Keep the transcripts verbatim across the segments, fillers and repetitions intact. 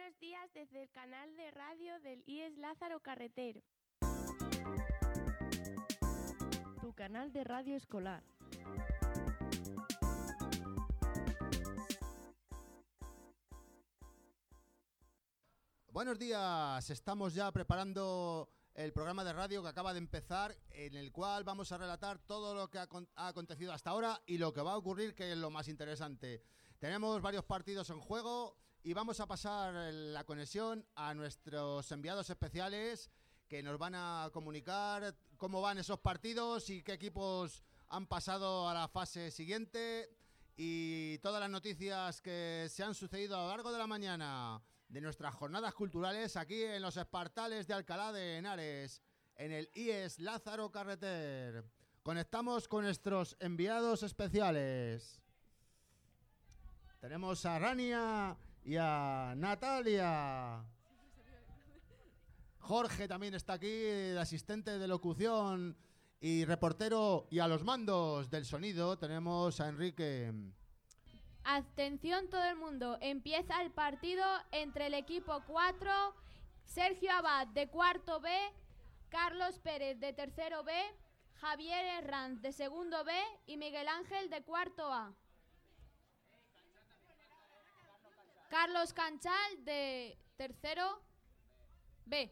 Buenos días desde el canal de radio del I E S Lázaro Carreter. Tu canal de radio escolar. Buenos días, estamos ya preparando el programa de radio que acaba de empezar, en el cual vamos a relatar todo lo que ha, ha acontecido hasta ahora y lo que va a ocurrir, que es lo más interesante. Tenemos varios partidos en juego y vamos a pasar la conexión a nuestros enviados especiales que nos van a comunicar cómo van esos partidos y qué equipos han pasado a la fase siguiente y todas las noticias que se han sucedido a lo largo de la mañana de nuestras jornadas culturales aquí en los Espartales de Alcalá de Henares, en el I E S Lázaro Carreter. Conectamos con nuestros enviados especiales. Tenemos a Rania y a Natalia. Jorge también está aquí, el asistente de locución y reportero, y a los mandos del sonido tenemos a Enrique. Atención todo el mundo, empieza el partido entre el equipo cuatro, Sergio Abad de cuarto B, Carlos Pérez de tercero B, Javier Herranz de segundo B y Miguel Ángel de cuarto A. Carlos Canchal de tercero B.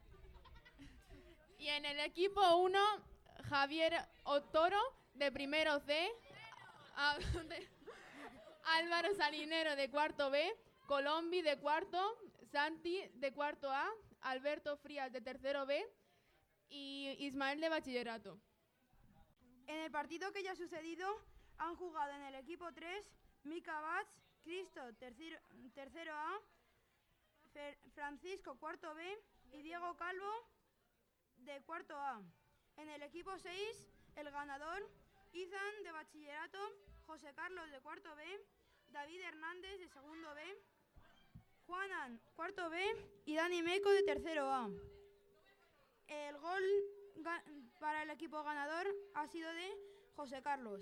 Y en el equipo uno, Javier Otoro de primero C, a, de, Álvaro Salinero de cuarto B, Colombi de cuarto, Santi de cuarto A, Alberto Frías de tercero B y Ismael de bachillerato. En el partido que ya ha sucedido han jugado en el equipo tres Mika Bats, Cristo tercero, tercero A, Fer, Francisco cuarto B y Diego Calvo de cuarto A. En el equipo seis, el ganador, Izan de bachillerato, José Carlos de cuarto B, David Hernández de segundo B, Juanan cuarto B y Dani Meco de tercero A. El gol ga- para el equipo ganador ha sido de José Carlos.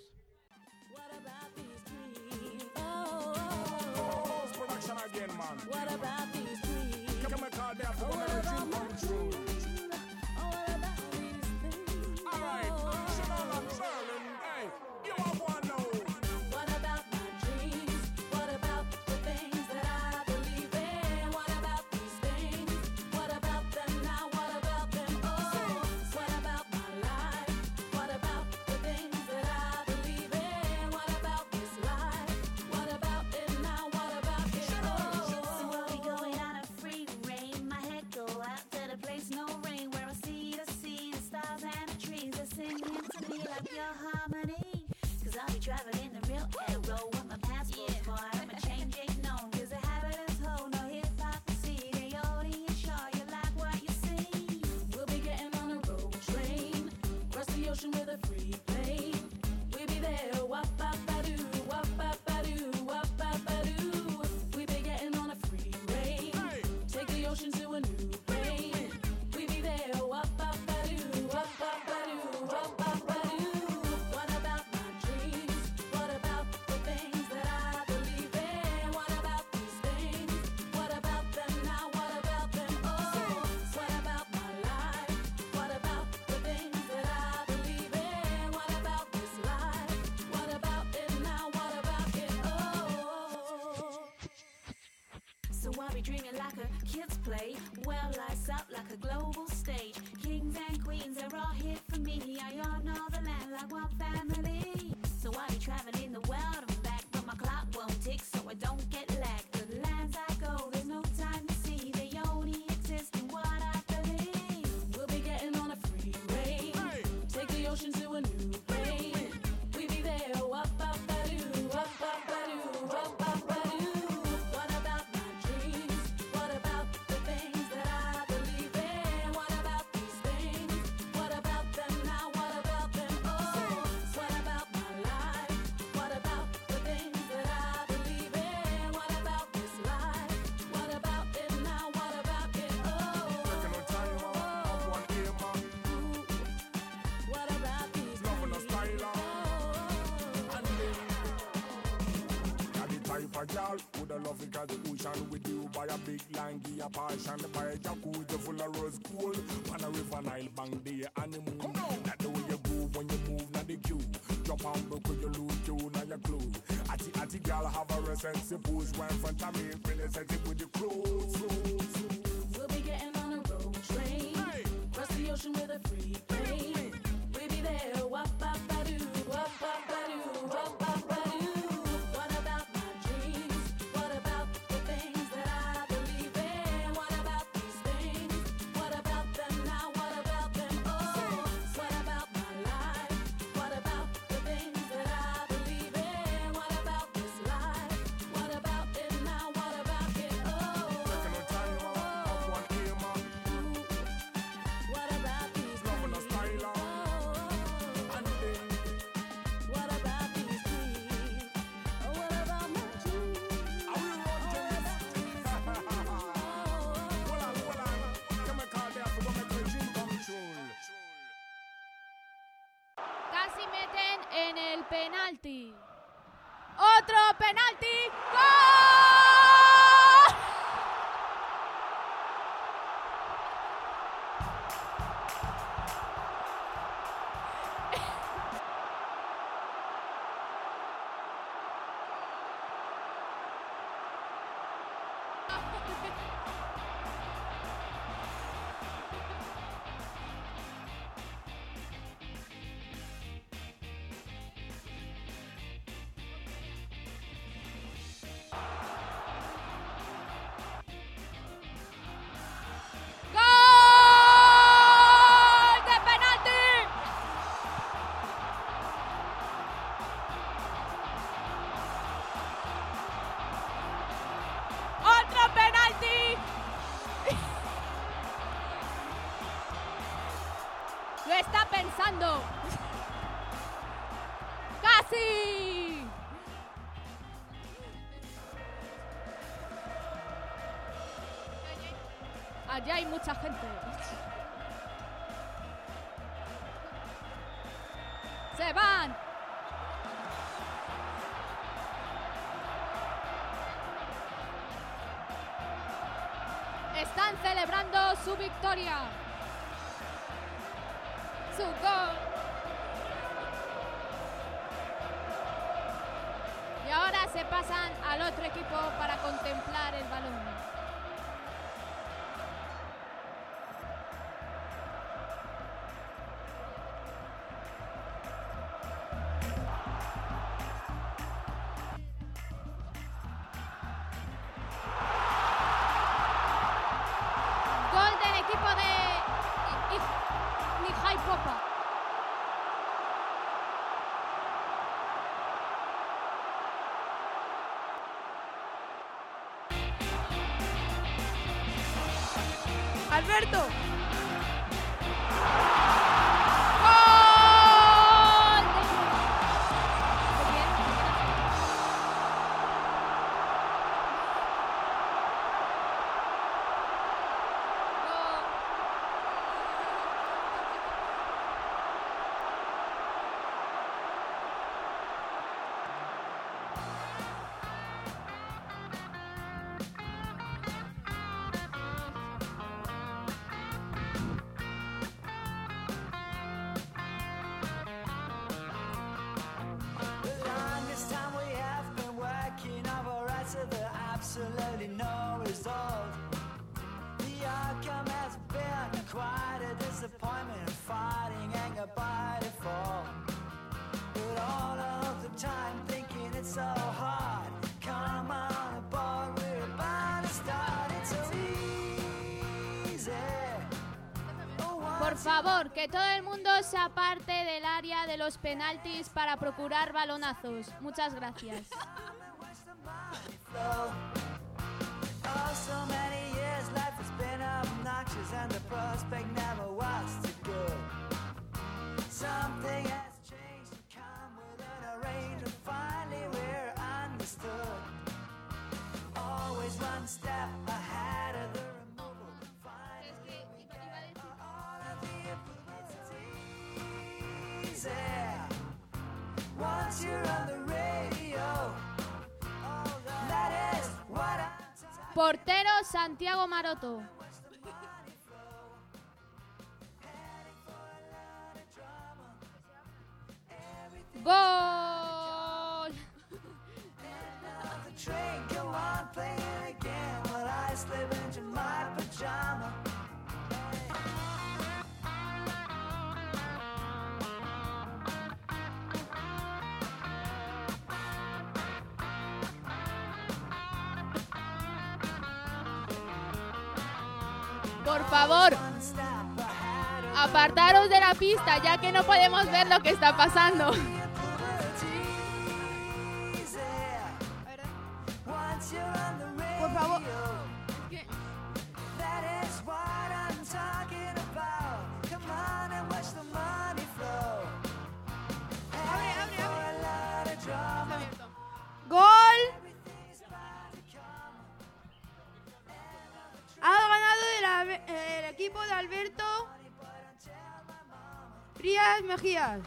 if a girl would have love it cause the ocean with you. Buy a big land, give a passion. Buy a jacuzzi full of rose gold. On a river Nile bank, day honeymoon. Come on. That's the way you groove when you move, not the cue. Jump on broke with your loot, you now your clothes. Atty, atty, girl, have a recent pose. Right in front of me, really sexy with the clothes. We'll be getting on a road train. Hey. Cross the ocean with a free plane. We'll be there, wap, wap, ba-doo, wap, wap, ba-doo, wap, wap, ba-doo. What about my dreams? What about the things that I believe in? What about these things? What about them now? What about them? Oh, what about my life? What about the things that I believe in? What about this life? What about it now? What about it? Oh, Taking a time off one aim up. what about these Loving a dreams? style up. Oh, And then, what about these dreams? Oh, what about my dreams? I will run things. Hold on, hold on. Come and call there for what make your dream come true. Casi meten en el penalti. ¡Otro penalti! ¡Gol! ¡Gol de penalti! ¡Otro penalti! Lo está pensando. ¡Casi! Allá hay mucha gente. ¡Se van! Están celebrando su victoria. Su gol. Y ahora se pasan al otro equipo para contemplar el balón. Gol del equipo de I- I- Mihai Popa. Alberto. ¡Gol! ¿De quién? The longest time we have been working over us with absolutely no result. The outcome has been quite a disappointment, fighting anger by default. But all of the time thinking it's so hard. Come on aboard, we're about to start. It's so easy. Oh, Por favor, que todo el mundo se aparte del área de los penaltis para procurar balonazos. Muchas gracias. flow. Oh, so many years life has been obnoxious and the prospect never was too good. Something has changed and come with an arrangement. Finally we're understood. Always one step ahead of the removal. Finally we get all of the improvements. It's easy. Once you're on the radio, oh, Portero Santiago Maroto. ¡Gol! Por favor, apartaros de la pista, ya que no podemos ver lo que está pasando. Por favor. ¿Qué? Abre, abre, abre. Está abierto. ¡Gol! Ha ganado el, Albe- el equipo de Alberto Frías Mejías.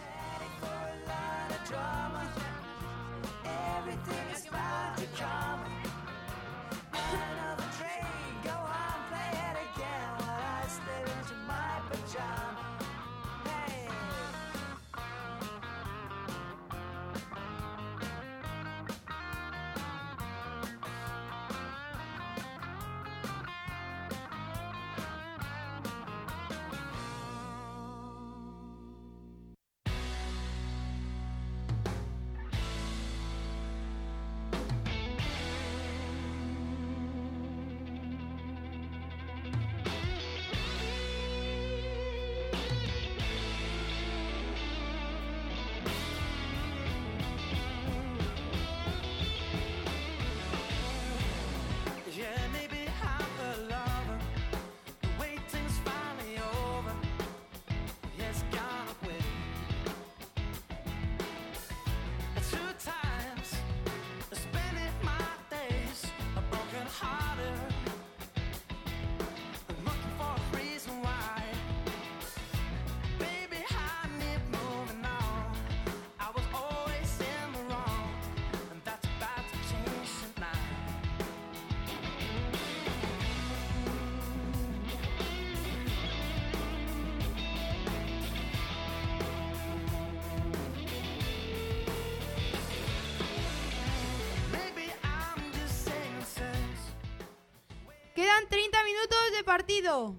Quedan treinta minutos de partido.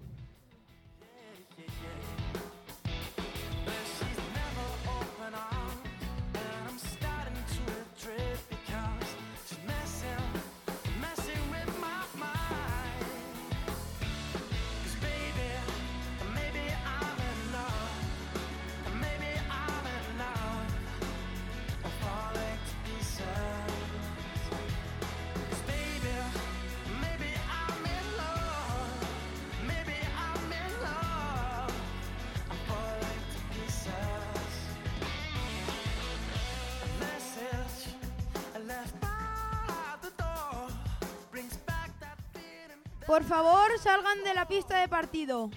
Por favor, salgan de la pista de partido.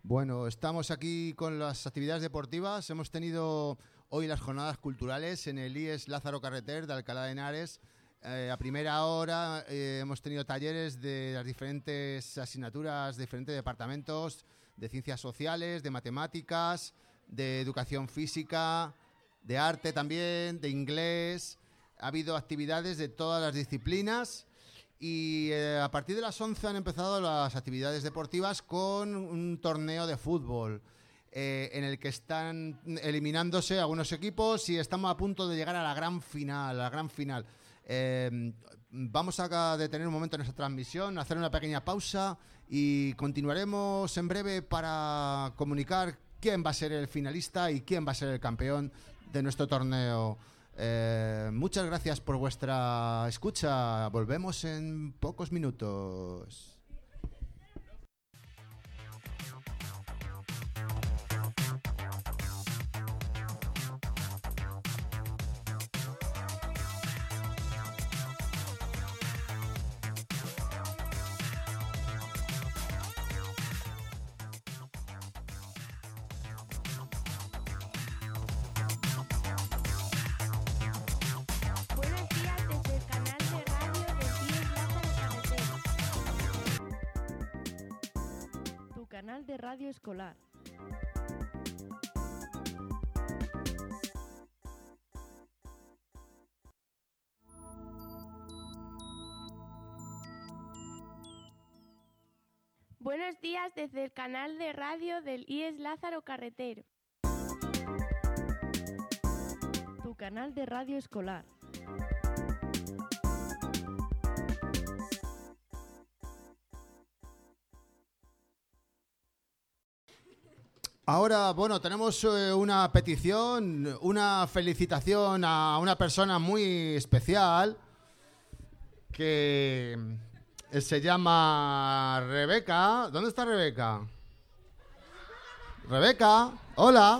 Bueno, estamos aquí con las actividades deportivas. Hemos tenido hoy las jornadas culturales en el I E S Lázaro Carreter de Alcalá de Henares. Eh, a primera hora eh, hemos tenido talleres de las diferentes asignaturas, de diferentes departamentos, de ciencias sociales, de matemáticas, de educación física, de arte también, de inglés. Ha habido actividades de todas las disciplinas. Y eh, a partir de las once han empezado las actividades deportivas con un torneo de fútbol eh, en el que están eliminándose algunos equipos y estamos a punto de llegar a la gran final, a la gran final. Eh, vamos a detener un momento en esta transmisión, hacer una pequeña pausa y continuaremos en breve para comunicar quién va a ser el finalista y quién va a ser el campeón de nuestro torneo. Eh, muchas gracias por vuestra escucha. Volvemos en pocos minutos. Canal de Radio Escolar. Buenos días desde el canal de radio del I E S Lázaro Carreter. Tu canal de radio escolar. Ahora, bueno, tenemos eh, una petición, una felicitación a una persona muy especial que eh, se llama Rebeca. ¿Dónde está Rebeca? Rebeca, hola.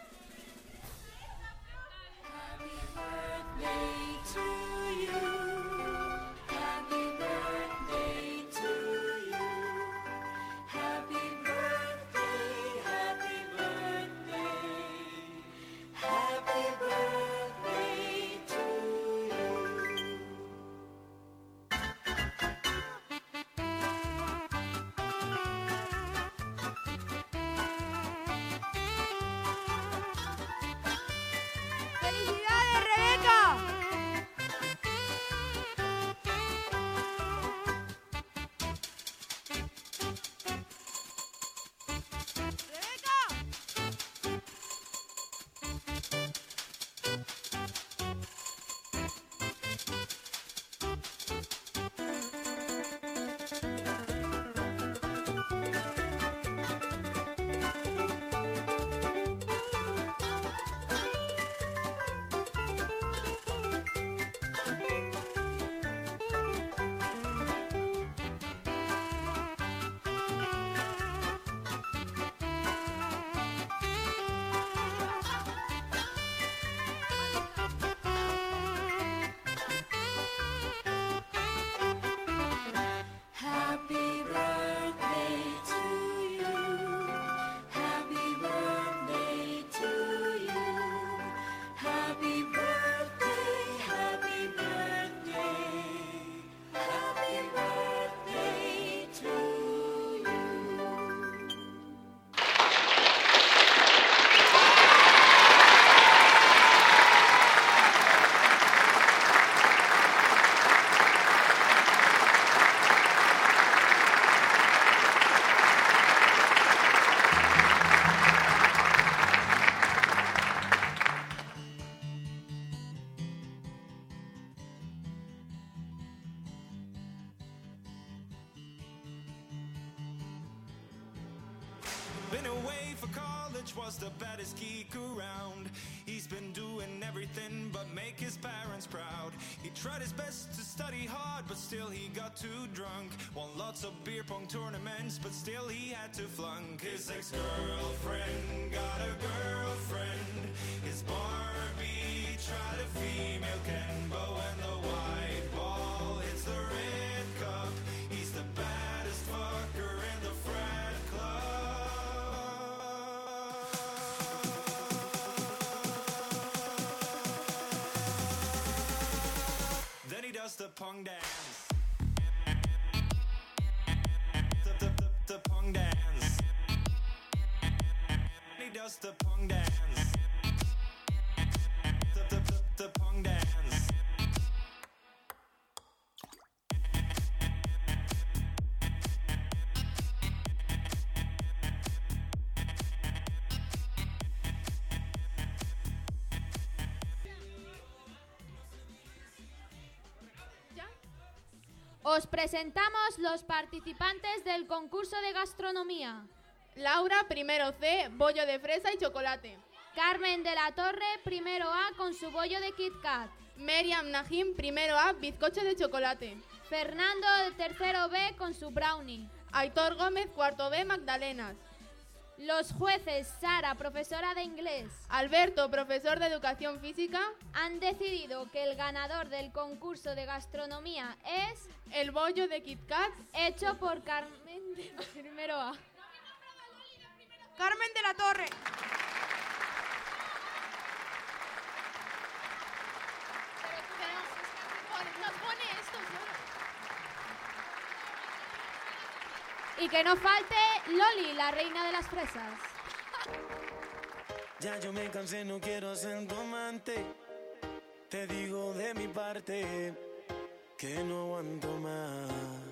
Been away for college, was the baddest geek around. He's been doing everything but make his parents proud. He tried his best to study hard, but still he got too drunk. Won lots of beer pong tournaments, but still he had to flunk. His ex-girlfriend got a girlfriend. His Barbie tried a female Ken, but when the white ball hits the red cup, he's the baddest fucker in the frat club. just a pong dance. The, the, the, the pong dance. Os presentamos los participantes del concurso de gastronomía. Laura, primero C, bollo de fresa y chocolate. Carmen de la Torre, primero A, con su bollo de Kit Kat. Meriam Najim, primero A, bizcocho de chocolate. Fernando, de tercero B, con su brownie. Aitor Gómez, cuarto B, magdalenas. Los jueces Sara, profesora de inglés, Alberto, profesor de educación física, han decidido que el ganador del concurso de gastronomía es el bollo de Kit Kat hecho por Carmen de primero A. Carmen de la Torre. Y que no falte Loli, la reina de las fresas. Ya yo me cansé, no quiero ser tu amante. Te digo de mi parte que no aguanto más.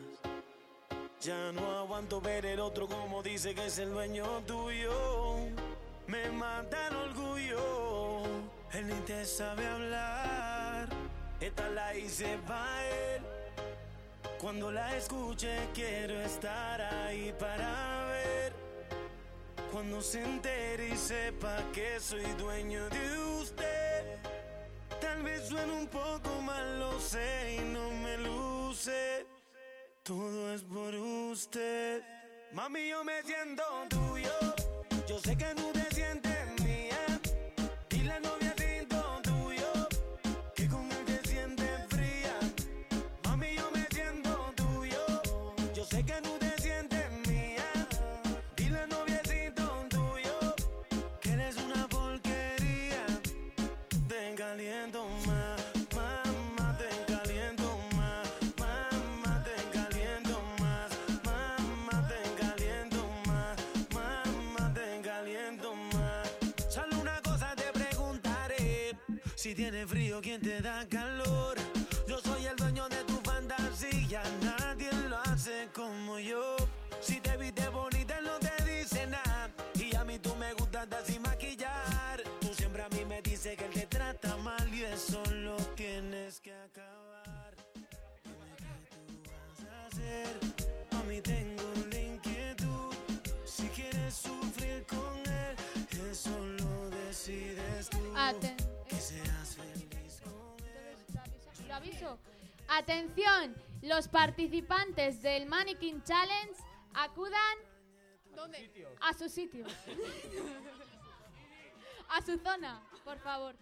Ya no aguanto ver el otro como dice que es el dueño tuyo. Me mata el orgullo. Él ni te sabe hablar. Esta la hice pa' él. Cuando la escuche quiero estar ahí para ver. Cuando se entere y sepa que soy dueño de usted. Tal vez suene un poco mal, lo sé y no me luce. Todo es por usted. Mami, yo me siento tuyo. Yo sé que tú te sientes mía. Y la novia siento tuyo. Que con él te sientes fría. Mami, yo me siento tuyo. Yo sé que tú te sientes mía. Dile al noviecito tuyo que eres una porquería. Te caliento más, mamá, te caliento más. Mamá, te caliento más. Mamá, te caliento más. Mamá, te caliento más. Solo una cosa te preguntaré. Si tienes frío, ¿quién te da calor? Yo soy el dueño de tu fantasía. Nadie lo hace como yo. Si te viste bonita, no te dice nada. Y a mí tú me gustas andar sin maquillar. Tú siempre a mí me dices que él te trata mal. Y eso lo tienes que acabar. Dime qué tú vas a hacer. A mí tengo la inquietud. Si quieres sufrir con él, eso lo decides tú. Aten- Que seas feliz con él. Lo aviso. Atención, los participantes del Mannequin Challenge acudan ¿Dónde? a su sitio. A su zona, por favor.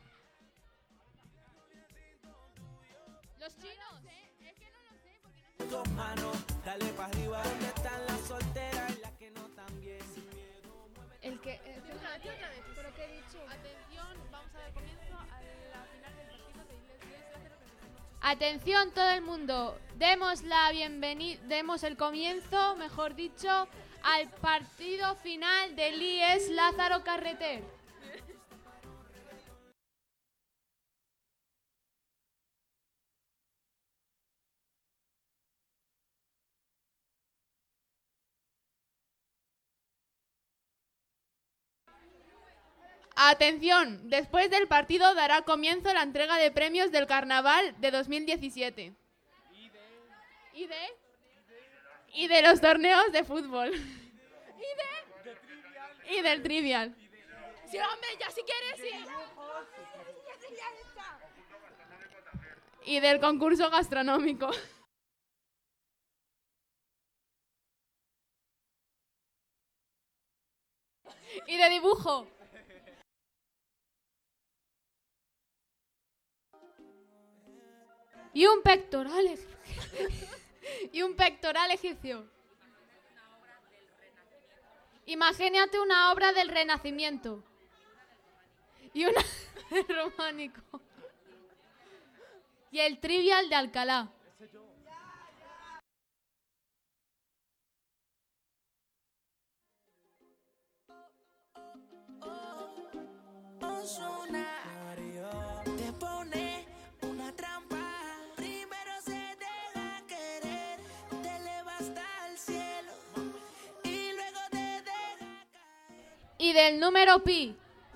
Los chinos. Dos manos, dale pa' arriba. ¿Dónde están las solteras y las que no están bien? El que. eh, ¿Pero qué he dicho? Atención, vamos a dar comienzo a la final del partido de Iglesia Lázaro. Atención todo el mundo, demos la bienvenida, demos el comienzo, mejor dicho, al partido final del I E S Lázaro Carreter. Atención, después del partido dará comienzo la entrega de premios del Carnaval de dos mil diecisiete. ¿Y de? Y de los torneos de fútbol. ¿Y de? Y del trivial. Sí, hombre, ya si quieres, sí. Y del concurso gastronómico. Y de dibujo. Y un pectoral egipcio. Y un pectoral egipcio. Imagínate una obra del Renacimiento. Y una del románico. Y el trivial de Alcalá. Ozuna. Te pone una trampa. Primero se deja querer, te eleva hasta el cielo y luego te deja caer. Y del número pi.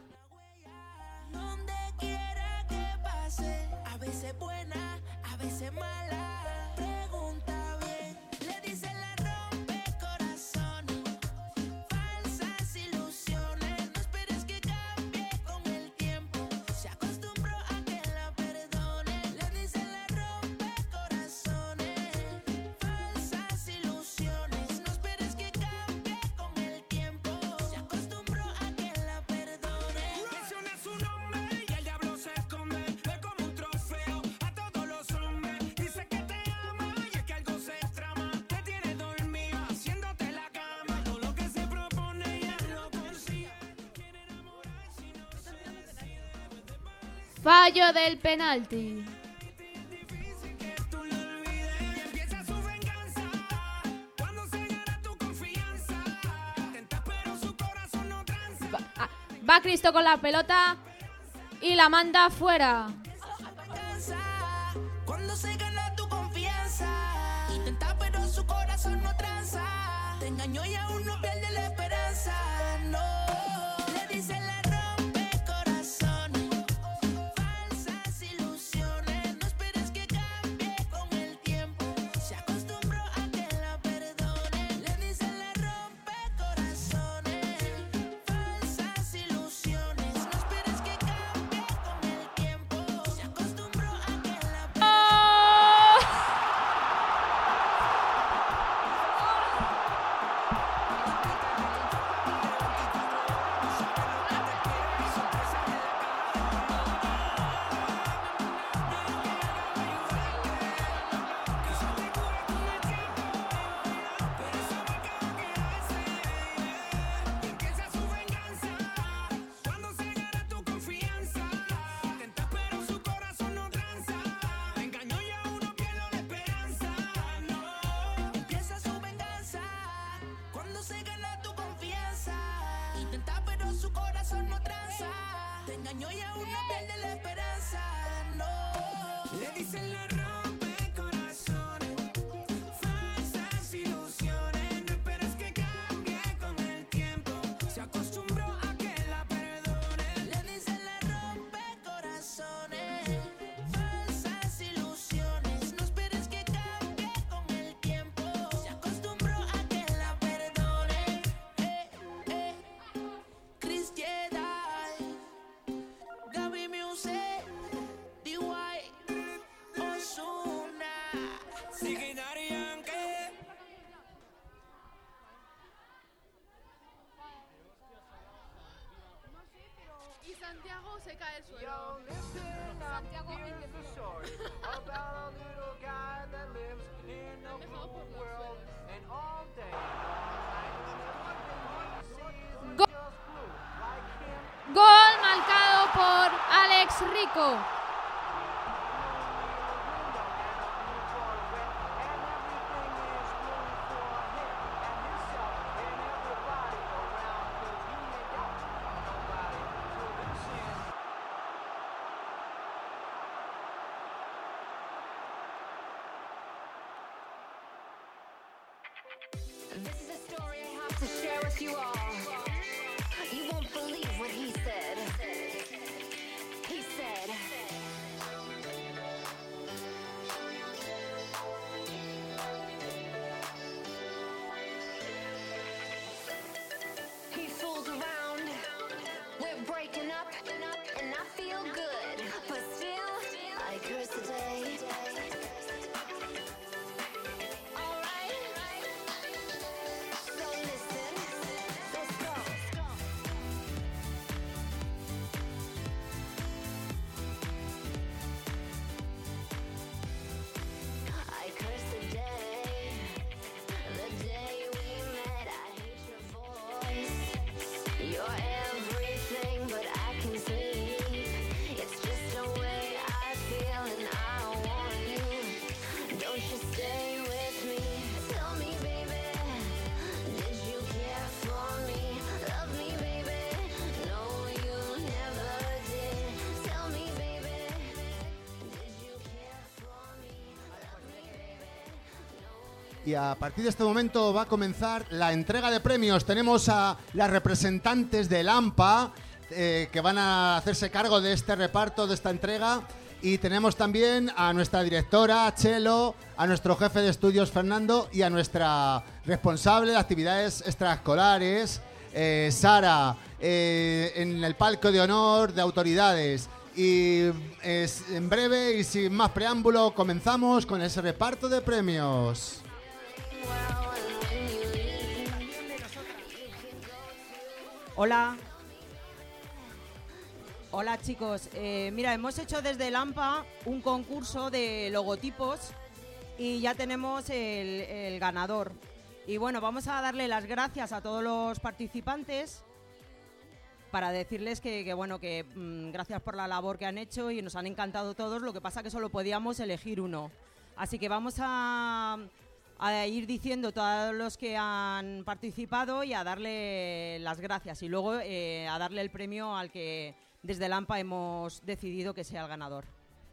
Donde quiera que pase, a veces buena, a veces mala. Pregunta bien, le dicen la rompe corazones, falsas ilusiones. No esperes que cambie con el tiempo, se acostumbró a que la perdone. Le dicen la rompe corazones, falsas ilusiones. No esperes que cambie con el tiempo, se acostumbró a que la perdone. Menciona su nombre y el diablo se esconde. Ve como un trofeo a todos los hombres. Dice que te ama y es que algo se trama. Te tiene dormida haciéndote la cama. Todo lo que se propone ya lo consigue. Quiere enamorarse y no se decide. Fallo del penalti. Difícil que tú lo olvides. Y empieza su venganza cuando se gana tu confianza. Tenta pero su corazón no tranza. Ah, Va Cristo con la pelota y la manda fuera. Cansa cuando se gana tu confianza. Intenta pero su corazón no tranza. Te engañó y aún no pierde la esperanza. No, le dicen la rompe corazones, falsas ilusiones. No esperes que cambie con el tiempo, se acostumbró a que la perdone. Le dicen la rompe corazones, falsas ilusiones. No esperes que cambie con el tiempo, se acostumbró a que la perdone. Empieza su venganza cuando se gana tu confianza. Tenta pero su corazón no tranza. Te engañó y aún no pierde la esperanza. No. Empieza su venganza cuando se gana tu confianza. Intenta pero su corazón no tranza. Te engañó y aún no pierde la esperanza. No. Le dicen la rompe corazones, falsas ilusiones. No esperes que cambie con el tiempo, se acostumbró a que la perdone. Le dicen la rompe corazones, falsas ilusiones. No esperes que cambie con el tiempo, se acostumbró a que la perdone. Eh, eh. Chris Jedi, Gaby Music, D Y, Ozuna. Sigue Daddy Yankee. Y Santiago se cae al suelo. Santiago Gol marcado por Alex Rico. This is a story I have to share with you all. You won't believe what he said. He said, he fools around. We're breaking up, and I feel good. But still, I curse the day. So listen, let's go. I curse the day, the day we met. I hate your voice. You're everything, but I can sleep. It's just the way I feel, and I want you. Don't you stay with me? Tell me, baby, did you care for me? Love me, baby. No, you never Y a partir de este momento va a comenzar la entrega de premios. Tenemos a las representantes del AMPA eh, que van a hacerse cargo de este reparto, de esta entrega. Y tenemos también a nuestra directora, Chelo, a nuestro jefe de estudios, Fernando, y a nuestra responsable de actividades extraescolares, eh, Sara, eh, en el palco de honor de autoridades. Y es, en breve y sin más preámbulo comenzamos con ese reparto de premios. Hola. Hola chicos, eh, mira, hemos hecho desde el AMPA un concurso de logotipos y ya tenemos el, el ganador. Y bueno, vamos a darle las gracias a todos los participantes para decirles que, que bueno, que mmm, gracias por la labor que han hecho y nos han encantado todos, lo que pasa que solo podíamos elegir uno. Así que vamos a, a ir diciendo todos los que han participado y a darle las gracias y luego eh, a darle el premio al que desde el AMPA hemos decidido que sea el ganador.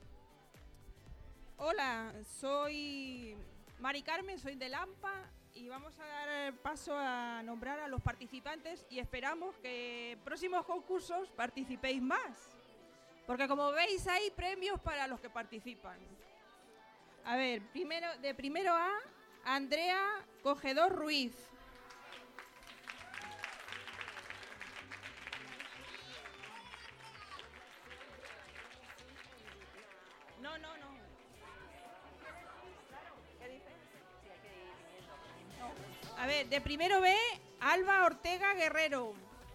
Hola, soy Mari Carmen, soy del AMPA y vamos a dar paso a nombrar a los participantes y esperamos que en próximos concursos participéis más, porque como veis hay premios para los que participan. A ver, primero, de primero a Andrea Cogedor Ruiz. No, no, no. ¿Qué dice? No. A ver, de primero B, Alba Ortega Guerrero.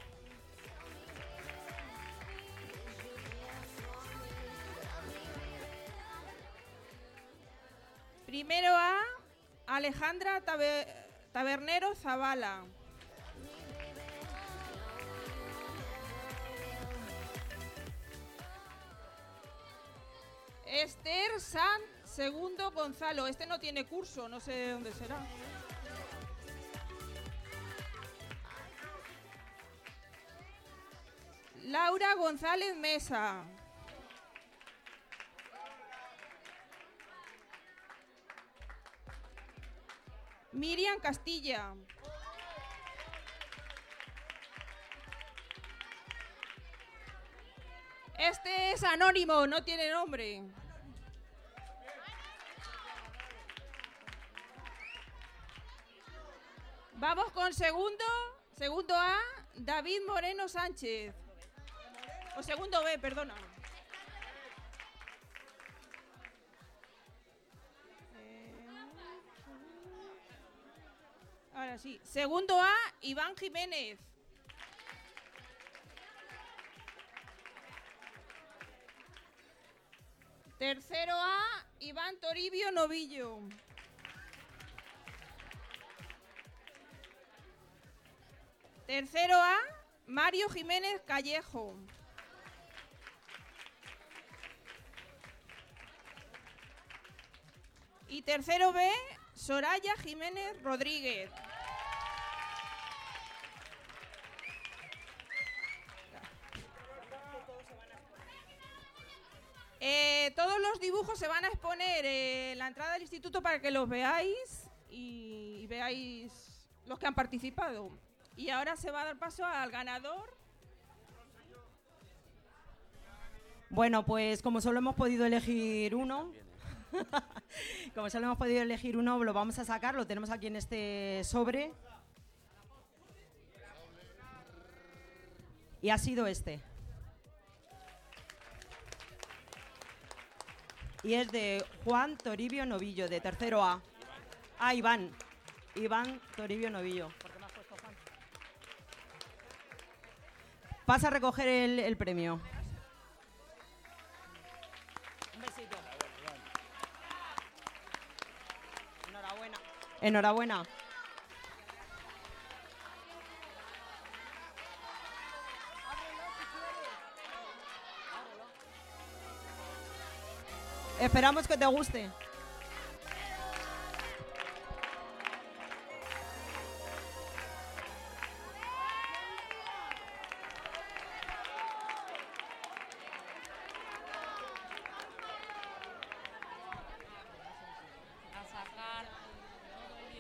Primero A, Alejandra Tabe- Tabernero Zavala. Esther San Segundo Gonzalo. Este no tiene curso, no sé dónde será. Laura González Mesa. Miriam Castilla. Este es anónimo, no tiene nombre. Vamos con segundo, segundo A, David Moreno Sánchez. O segundo B, perdona. Eh, ahora sí. Segundo A, Iván Jiménez. Tercero A, Iván Toribio Novillo. Tercero A, Mario Jiménez Callejo. Y tercero B, Soraya Jiménez Rodríguez. Eh, todos los dibujos se van a exponer eh, en la entrada del instituto para que los veáis y, y veáis los que han participado. Y ahora se va a dar paso al ganador. Bueno, pues como solo hemos podido elegir uno, como solo hemos podido elegir uno, lo vamos a sacar, lo tenemos aquí en este sobre. Y ha sido este. Y es de Juan Toribio Novillo, de tercero A. Ah, Iván. Iván Toribio Novillo. ¿Por qué me has puesto Juan? Pasa a recoger el, el premio. Un besito. Enhorabuena. Enhorabuena. Esperamos que te guste. A sacar.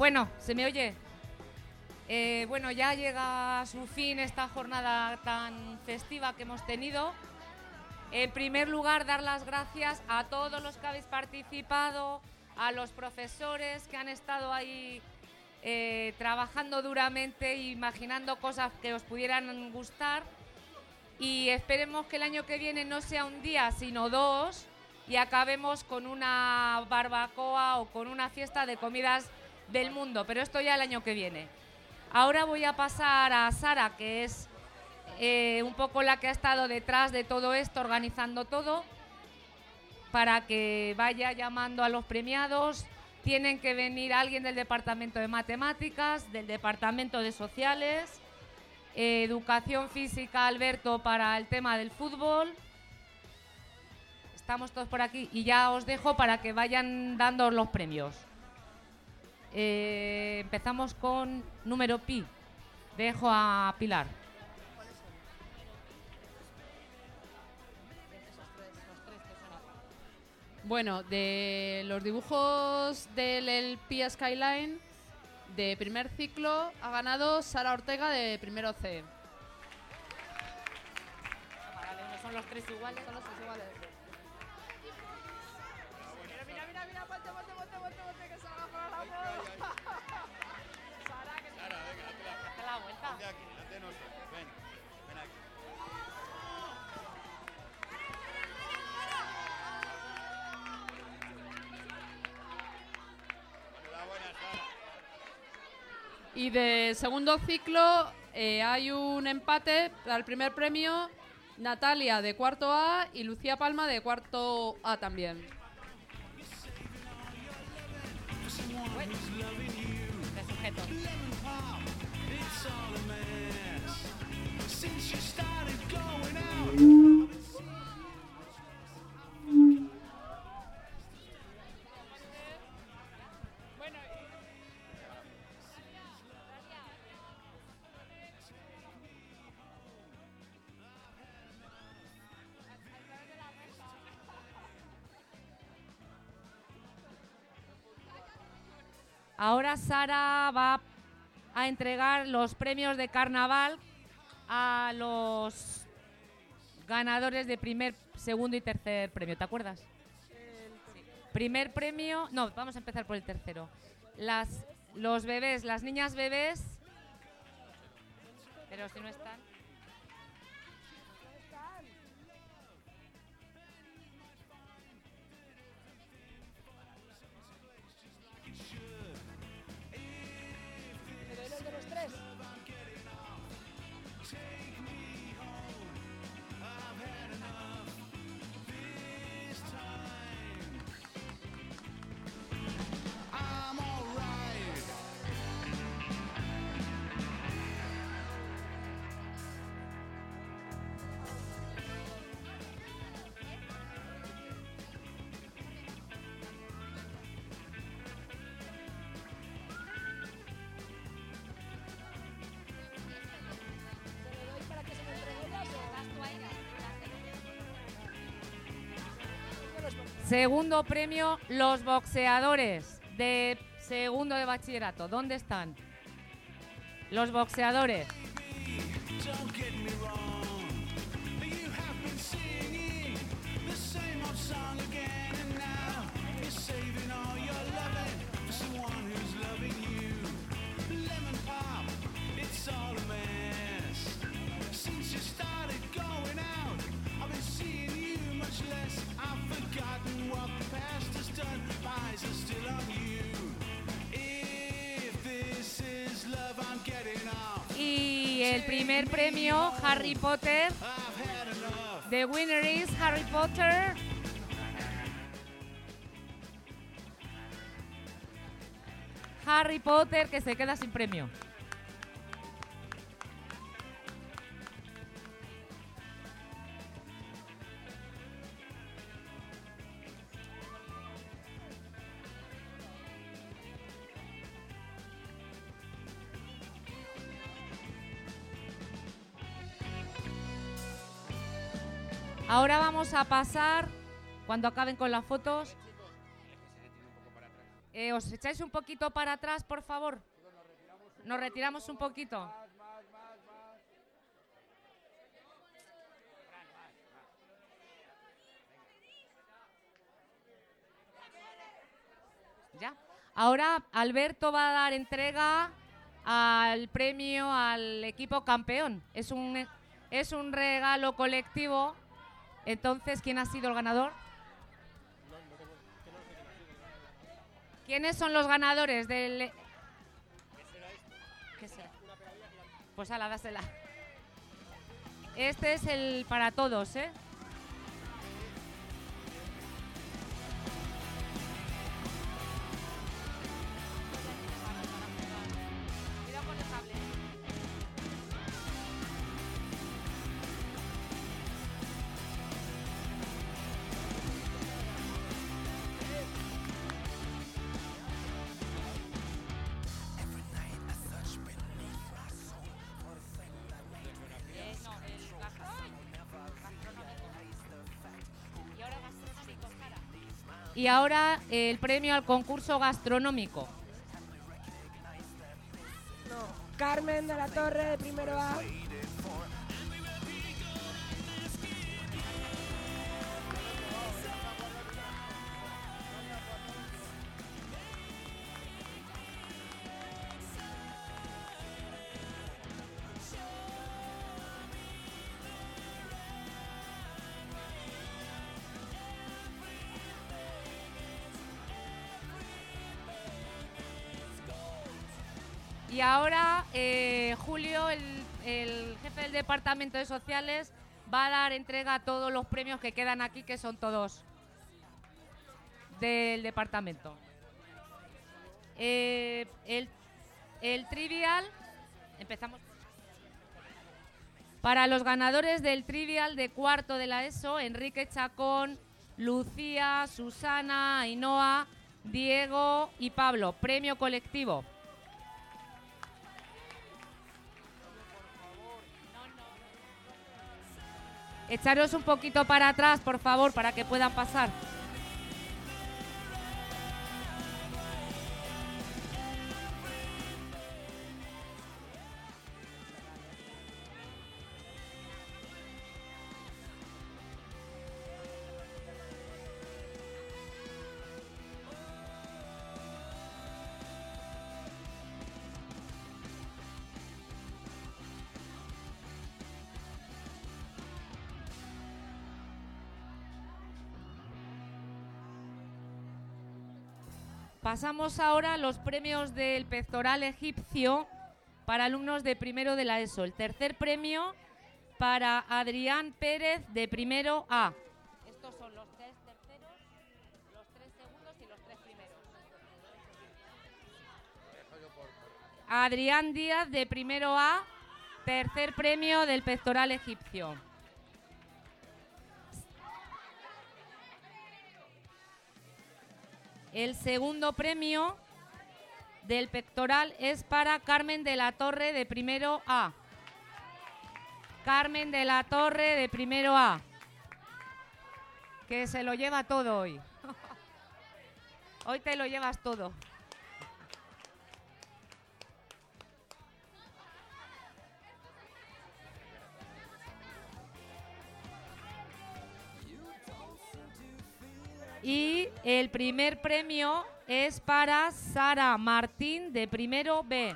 Bueno, ¿se me oye? Eh, bueno, ya llega a su fin esta jornada tan festiva que hemos tenido. En primer lugar, dar las gracias a todos los que habéis participado, a los profesores que han estado ahí eh, trabajando duramente, imaginando cosas que os pudieran gustar. Y esperemos que el año que viene no sea un día, sino dos, y acabemos con una barbacoa o con una fiesta de comidas del mundo, pero esto ya el año que viene. Ahora voy a pasar a Sara, que es eh, un poco la que ha estado detrás de todo esto, organizando todo, para que vaya llamando a los premiados. Tienen que venir alguien del Departamento de Matemáticas, del Departamento de Sociales, eh, Educación Física, Alberto, para el tema del fútbol. Estamos todos por aquí y ya os dejo para que vayan dando los premios. Eh, empezamos con número pi. Dejo a Pilar. Bueno, de los dibujos del el Pi Skyline de primer ciclo ha ganado Sara Ortega de primero C. Son los tres iguales. Son los tres iguales. Mira, mira, mira, ponte, ponte, ponte, ponte, ponte, que salga para la bola. Sara, que Sara, venga, date la, date la vuelta. Date aquí, date nosotros. Ven, ven aquí. Enhorabuena, Sara. Y de segundo ciclo eh, hay un empate para el primer premio. Natalia de cuarto A y Lucía Palma de cuarto A también. De sujeto. Ahora Sara va a entregar los premios de carnaval a los ganadores de primer, segundo y tercer premio. ¿Te acuerdas? Sí. Primer premio, no, vamos a empezar por el tercero. Las, los bebés, las niñas bebés, pero si no están. Segundo premio, los boxeadores de segundo de bachillerato. ¿Dónde están? Los boxeadores. Y el primer premio, Harry Potter. The winner is Harry Potter. Harry Potter, que se queda sin premio. Ahora vamos a pasar, cuando acaben con las fotos, Eh, ¿Os echáis un poquito para atrás, por favor? Nos retiramos un poquito. Ya. Ahora Alberto va a dar entrega al premio al equipo campeón. Es un, es un regalo colectivo. Entonces, ¿quién ha sido el ganador? ¿Quiénes son los ganadores del...? ¿Qué será? Pues ala, dásela. Este es el para todos, ¿eh? Cuidado con el cable. Y ahora eh, el premio al concurso gastronómico. No, Carmen de la Torre de primero A. Y ahora eh, Julio, el, el jefe del Departamento de Sociales, va a dar entrega a todos los premios que quedan aquí, que son todos del departamento. Eh, el, el trivial, empezamos. Para los ganadores del trivial de cuarto de la ESO, Enrique Chacón, Lucía, Susana, Ainhoa, Diego y Pablo. Premio colectivo. Echaros un poquito para atrás, por favor, para que puedan pasar. Pasamos ahora a los premios del pectoral egipcio para alumnos de primero de la ESO. El tercer premio para Adrián Pérez de primero A. Estos son los tres terceros, los tres segundos y los tres primeros. Adrián Díaz de primero A, tercer premio del pectoral egipcio. El segundo premio del pectoral es para Carmen de la Torre de primero A. Carmen de la Torre de primero A. Que se lo lleva todo hoy. Hoy te lo llevas todo. Y el primer premio es para Sara Martín de primero B.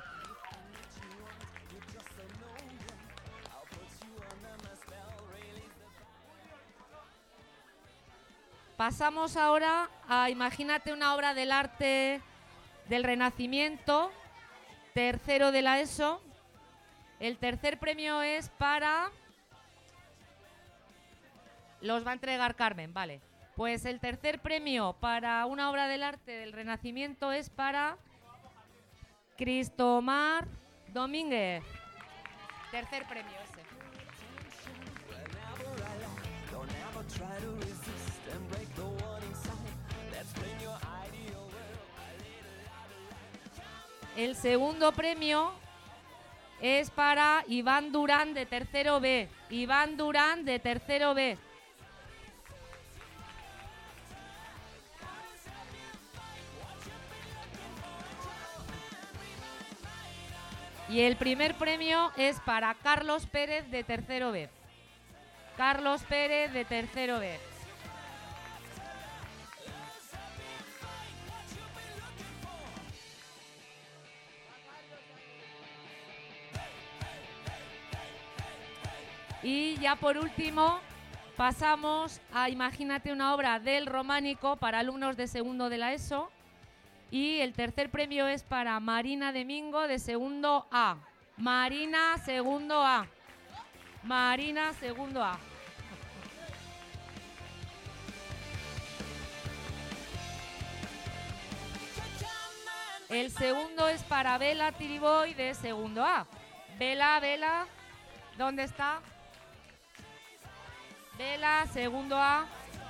Pasamos ahora a imagínate una obra del arte del Renacimiento, tercero de la ESO. El tercer premio es para... Los va a entregar Carmen, vale. Pues el tercer premio para una obra del arte del Renacimiento es para Cristomar Domínguez. Tercer premio ese. El segundo premio es para Iván Durán de tercero B. Iván Durán de tercero B. Y el primer premio es para Carlos Pérez de tercero B. Carlos Pérez de tercero B. Y ya por último pasamos a Imagínate una obra del Románico para alumnos de segundo de la ESO. Y el tercer premio es para Marina Domingo de segundo A. Marina, segundo A. Marina, segundo A. El segundo es para Vela Tiriboy de segundo A. Vela, Vela, ¿dónde está? Vela, segundo A.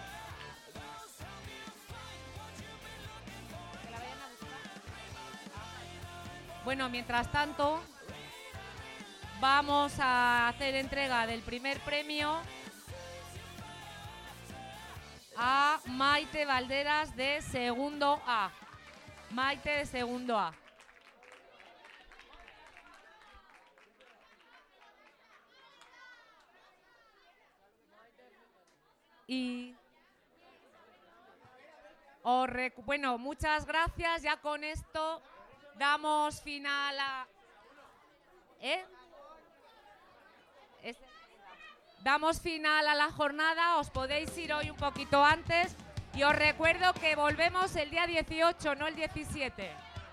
Bueno, mientras tanto, vamos a hacer entrega del primer premio a Maite Valderas de segundo A. Maite de segundo A. Y os recu- bueno, muchas gracias. Ya con esto damos final a... ¿Eh? Es- Damos final a la jornada. Os podéis ir hoy un poquito antes. Y os recuerdo que volvemos el día dieciocho, no el diecisiete.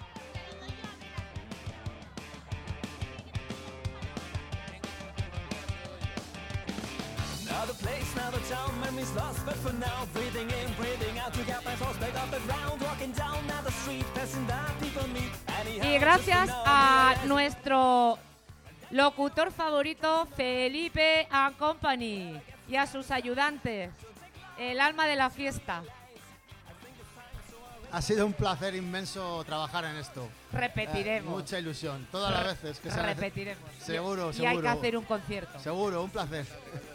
Now the place, now the town, memories lost, but for now, breathing in, breathing out, to get my thoughts back up the ground, walking down now the street, passing by people meet, anyhow, Y gracias a nuestro locutor favorito, Felipe and Company, y a sus ayudantes, el alma de la fiesta. Ha sido un placer inmenso trabajar en esto. Repetiremos. Eh, mucha ilusión. Todas las veces que se hace- Repetiremos. Seguro, Y seguro. hay que hacer un concierto. Seguro, un placer.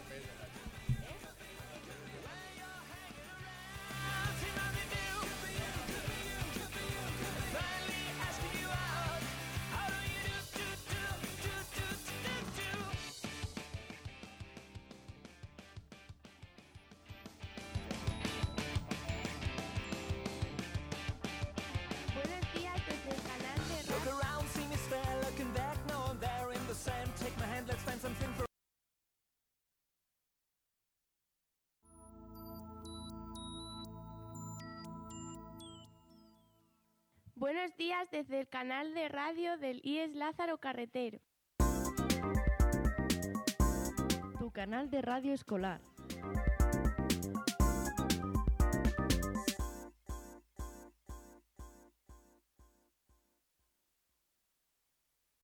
Buenos días desde el canal de Look radio. around, see me stare, looking back, now I'm there in the sand, take my hand, let's find something for... Buenos días desde el canal de radio del I E S Lázaro Carretero. Tu canal de radio escolar.